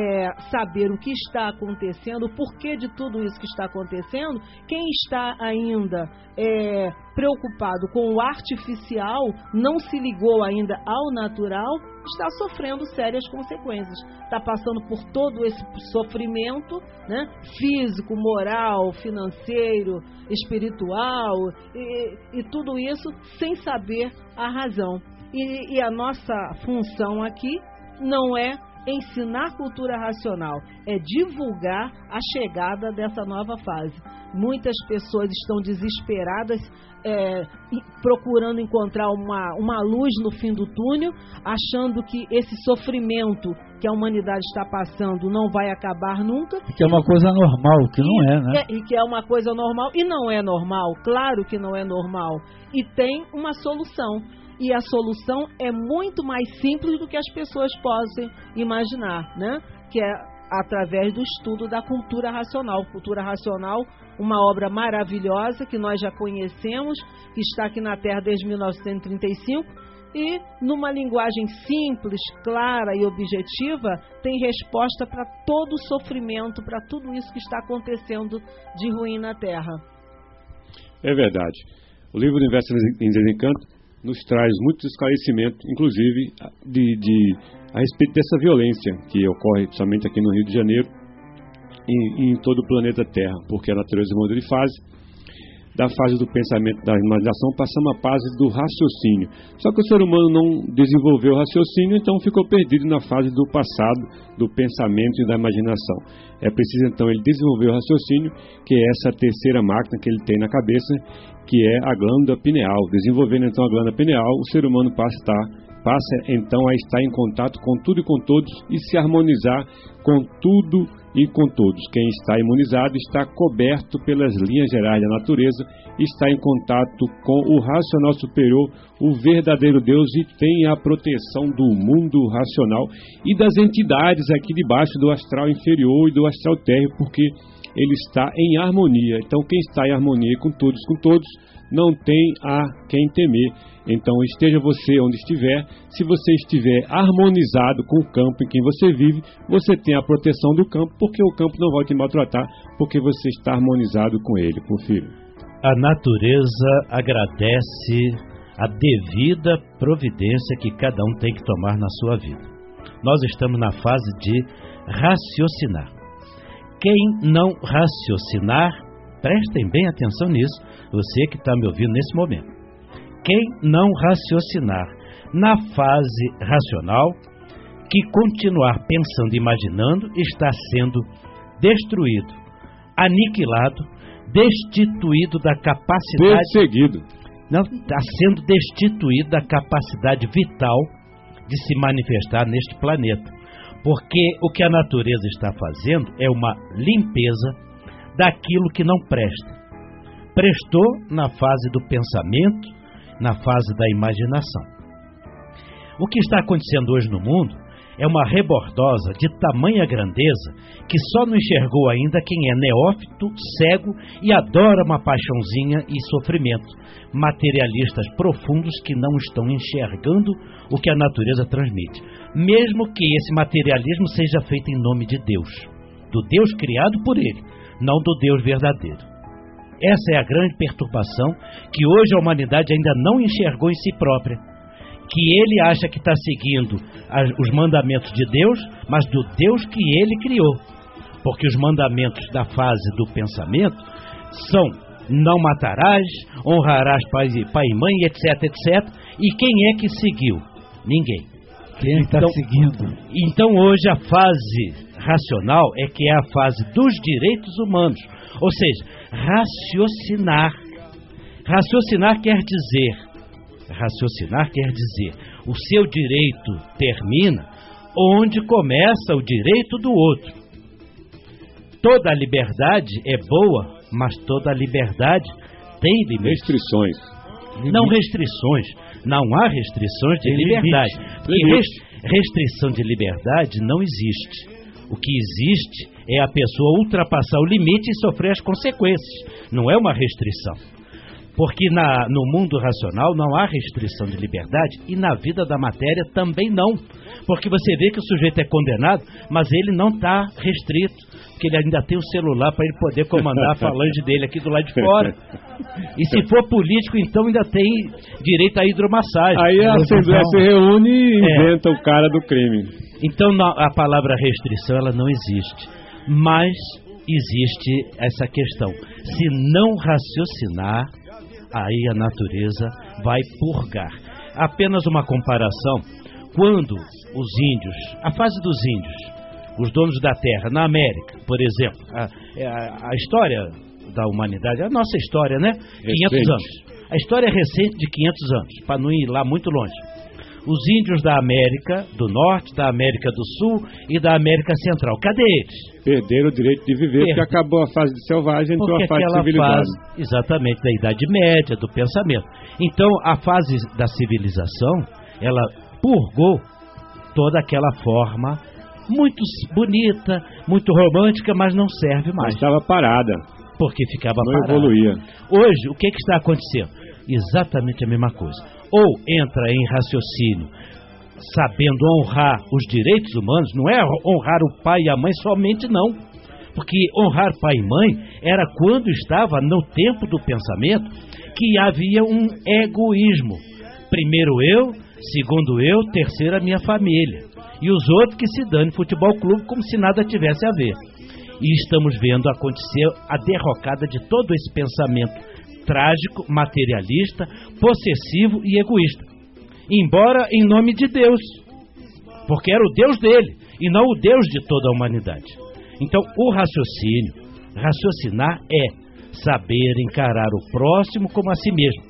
saber o que está acontecendo, o porquê de tudo isso que está acontecendo, quem está ainda preocupado com o artificial, não se ligou ainda ao natural, está sofrendo sérias consequências. Está passando por todo esse sofrimento, né, físico, moral, financeiro, espiritual, e tudo isso sem saber a razão. E a nossa função aqui não é ensinar cultura racional, é divulgar a chegada dessa nova fase. Muitas pessoas estão desesperadas, procurando encontrar uma luz no fim do túnel, achando que esse sofrimento que a humanidade está passando não vai acabar nunca. Que é uma coisa normal, que não é, né? E que é uma coisa normal, e não é normal, claro que não é normal. E tem uma solução. E a solução é muito mais simples do que as pessoas possam imaginar, né? Que é através do estudo da cultura racional. Cultura racional, uma obra maravilhosa que nós já conhecemos, que está aqui na Terra desde 1935, e numa linguagem simples, clara e objetiva, tem resposta para todo o sofrimento, para tudo isso que está acontecendo de ruim na Terra. É verdade. O livro Universo em Desencanto nos traz muito esclarecimento, inclusive a respeito dessa violência que ocorre somente aqui no Rio de Janeiro e em todo o planeta Terra, porque a natureza muda de fase. Da fase do pensamento, da imaginação, passamos à fase do raciocínio. Só que o ser humano não desenvolveu o raciocínio, então ficou perdido na fase do passado, do pensamento e da imaginação. É preciso, então, ele desenvolver o raciocínio, que é essa terceira máquina que ele tem na cabeça, que é a glândula pineal. Desenvolvendo, então, a glândula pineal, o ser humano passa, então, a estar em contato com tudo e com todos e se harmonizar com tudo e com todos. Quem está imunizado está coberto pelas linhas gerais da natureza, está em contato com o racional superior, o verdadeiro Deus, e tem a proteção do mundo racional e das entidades aqui debaixo do astral inferior e do astral térreo, porque ele está em harmonia. Então, quem está em harmonia com todos, não tem a quem temer. Então, esteja você onde estiver, se você estiver harmonizado com o campo em que você vive, você tem a proteção do campo, porque o campo não vai te maltratar, porque você está harmonizado com ele, Porfírio. A natureza agradece a devida providência que cada um tem que tomar na sua vida. Nós estamos na fase de raciocinar. Quem não raciocinar, prestem bem atenção nisso, você que está me ouvindo nesse momento. Quem não raciocinar na fase racional, que continuar pensando e imaginando, está sendo destruído, aniquilado, destituído da capacidade... Perseguido. Não, está sendo destituído da capacidade vital de se manifestar neste planeta. Porque o que a natureza está fazendo é uma limpeza daquilo que não presta. Prestou na fase do pensamento, na fase da imaginação. O que está acontecendo hoje no mundo é uma rebordosa de tamanha grandeza que só não enxergou ainda quem é neófito, cego e adora uma paixãozinha e sofrimento. Materialistas profundos que não estão enxergando o que a natureza transmite. Mesmo que esse materialismo seja feito em nome de Deus, do Deus criado por ele, não do Deus verdadeiro. Essa é a grande perturbação que hoje a humanidade ainda não enxergou em si própria. Que ele acha que está seguindo os mandamentos de Deus, mas do Deus que ele criou. Porque os mandamentos da fase do pensamento são: não matarás, honrarás pai e mãe, etc, etc. E quem é que seguiu? Ninguém. Quem está seguindo? Então hoje a fase racional é que é a fase dos direitos humanos. Ou seja, raciocinar. Raciocinar quer dizer, o seu direito termina onde começa o direito do outro. Toda a liberdade é boa, mas toda a liberdade tem limites. Restrições. Não restrições. Não há restrições de liberdade. Porque restrição de liberdade não existe. O que existe é a pessoa ultrapassar o limite e sofrer as consequências. Não é uma restrição. Porque no mundo racional não há restrição de liberdade e na vida da matéria também não. Porque você vê que o sujeito é condenado, mas ele não está restrito. Porque ele ainda tem o celular para ele poder comandar a falange dele aqui do lado de fora. E se for político, então ainda tem direito à hidromassagem. Aí a Assembleia se reúne e inventa o cara do crime. Então a palavra restrição ela não existe. Mas existe essa questão. Se não raciocinar, aí a natureza vai purgar. Apenas uma comparação. Quando os índios, a fase dos índios, os donos da terra, na América, por exemplo, a história da humanidade, a nossa história, né? 500 anos. A história é recente de 500 anos, para não ir lá muito longe. Os índios da América do Norte, da América do Sul e da América Central, cadê eles? Perderam o direito de viver porque acabou a fase de selvagem, entrou a fase civilizada. Exatamente, da Idade Média, do pensamento. Então, a fase da civilização, ela purgou toda aquela forma muito bonita, muito romântica, mas não serve mais. Estava parada. Porque ficava não parada. Evoluía. Hoje, o que está acontecendo? Exatamente a mesma coisa. Ou entra em raciocínio, sabendo honrar os direitos humanos, não é honrar o pai e a mãe somente, não. Porque honrar pai e mãe era quando estava no tempo do pensamento que havia um egoísmo. Primeiro eu, segundo eu, terceiro a minha família. E os outros que se dane futebol clube como se nada tivesse a ver. E estamos vendo acontecer a derrocada de todo esse pensamento trágico, materialista, possessivo e egoísta. Embora em nome de Deus. Porque era o Deus dele e não o Deus de toda a humanidade. Então o raciocinar é saber encarar o próximo como a si mesmo.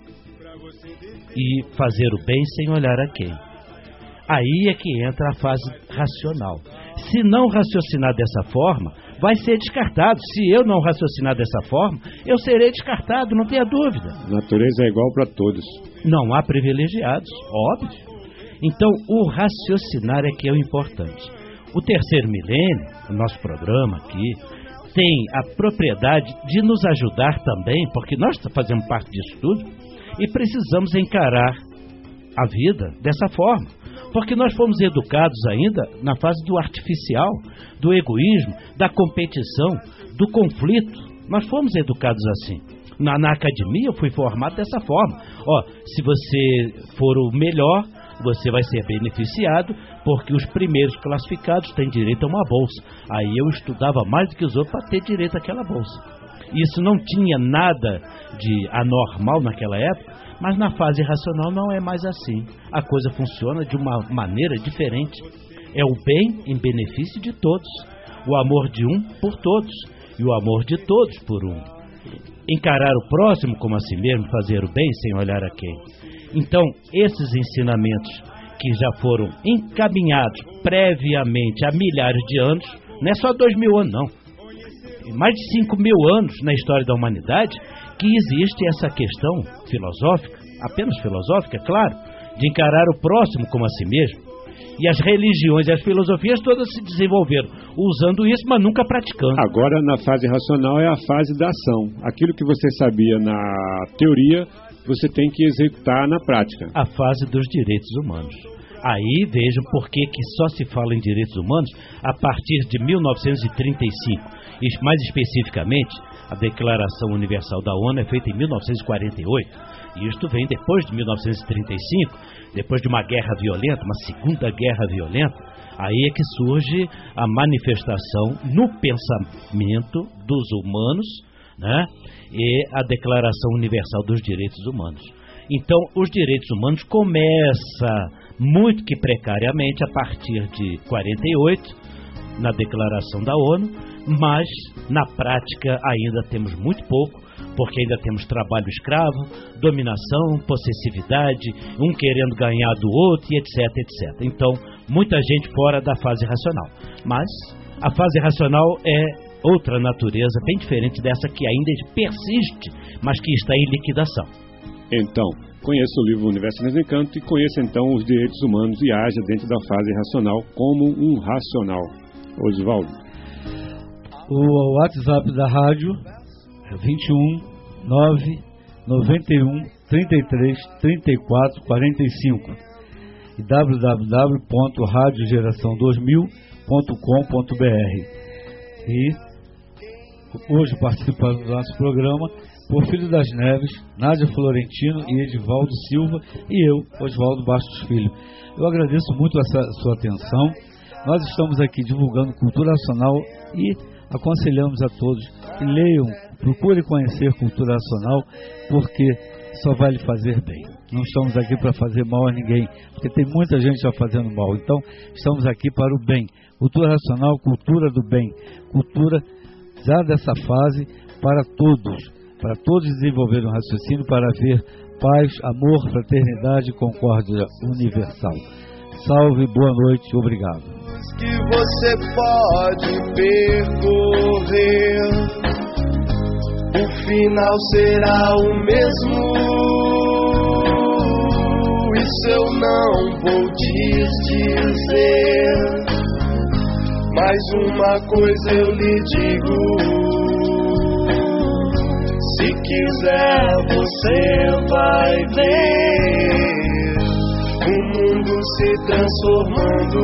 E fazer o bem sem olhar a quem. Aí é que entra a fase racional. Se não raciocinar dessa forma, vai ser descartado. Se eu não raciocinar dessa forma, eu serei descartado, não tenha dúvida. A natureza é igual para todos. Não há privilegiados, óbvio. Então, o raciocinar é que é o importante. O terceiro milênio, o nosso programa aqui, tem a propriedade de nos ajudar também, porque nós fazemos parte disso tudo e precisamos encarar a vida dessa forma, porque nós fomos educados ainda na fase do artificial, do egoísmo, da competição, do conflito. Nós fomos educados assim. Na academia eu fui formado dessa forma. Se você for o melhor, você vai ser beneficiado, porque os primeiros classificados têm direito a uma bolsa. Aí eu estudava mais do que os outros para ter direito àquela bolsa. Isso não tinha nada de anormal naquela época, mas na fase racional não é mais assim. A coisa funciona de uma maneira diferente. É o bem em benefício de todos, o amor de um por todos e o amor de todos por um. Encarar o próximo como a si mesmo, fazer o bem sem olhar a quem. Então, esses ensinamentos que já foram encaminhados previamente há milhares de anos, não é só 2000 anos não, mais de 5.000 anos na história da humanidade, que existe essa questão filosófica, apenas filosófica, é claro, de encarar o próximo como a si mesmo. E as religiões e as filosofias todas se desenvolveram usando isso, mas nunca praticando. Agora, na fase racional, é a fase da ação. Aquilo que você sabia na teoria, você tem que executar na prática. A fase dos direitos humanos. Aí vejam por que só se fala em direitos humanos a partir de 1935. E mais especificamente, a Declaração Universal da ONU é feita em 1948. E isto vem depois de 1935, depois de uma guerra violenta, uma segunda guerra violenta. Aí é que surge a manifestação no pensamento dos humanos, né? E a Declaração Universal dos Direitos Humanos. Então, os direitos humanos começam muito que precariamente a partir de 48, na Declaração da ONU, mas na prática ainda temos muito pouco, porque ainda temos trabalho escravo, dominação, possessividade, um querendo ganhar do outro, e etc, etc. Então, muita gente fora da fase racional. Mas a fase racional é outra natureza, bem diferente dessa que ainda persiste, mas que está em liquidação. Então, conheça o livro Universo em Desencanto e conheça então os direitos humanos e haja dentro da fase racional como um racional. Oswaldo. O WhatsApp da rádio é 21 9 91 33 34 45 e www.radiogeração2000.com.br. E hoje participando do nosso programa Porfírio das Neves, Nádia Florentino e Edivaldo Silva e eu, Oswaldo Bastos Filho. Eu agradeço muito essa sua atenção. Nós estamos aqui divulgando cultura nacional e aconselhamos a todos que leiam, procurem conhecer cultura nacional, porque só vai lhe fazer bem. Não estamos aqui para fazer mal a ninguém, porque tem muita gente já fazendo mal. Então, estamos aqui para o bem. Cultura nacional, cultura do bem. Cultura já dessa fase para todos desenvolverem um raciocínio para ver paz, amor, fraternidade e concórdia universal. Salve, boa noite, obrigado. Que você pode percorrer, o final será o mesmo. Isso eu não vou te dizer, mas uma coisa eu lhe digo: se quiser você vai ver o mundo se transformando.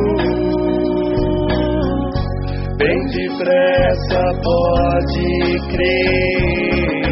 Bem depressa, pode crer.